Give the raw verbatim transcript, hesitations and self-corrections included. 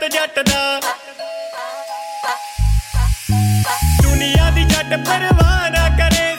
ਪੁੱਤ ਜੱਟ ਦਾ। ਦੁਨੀਆ ਦੀ ਜੱਟ ਪਰਵਾਹ ਨਾ ਕਰੇ,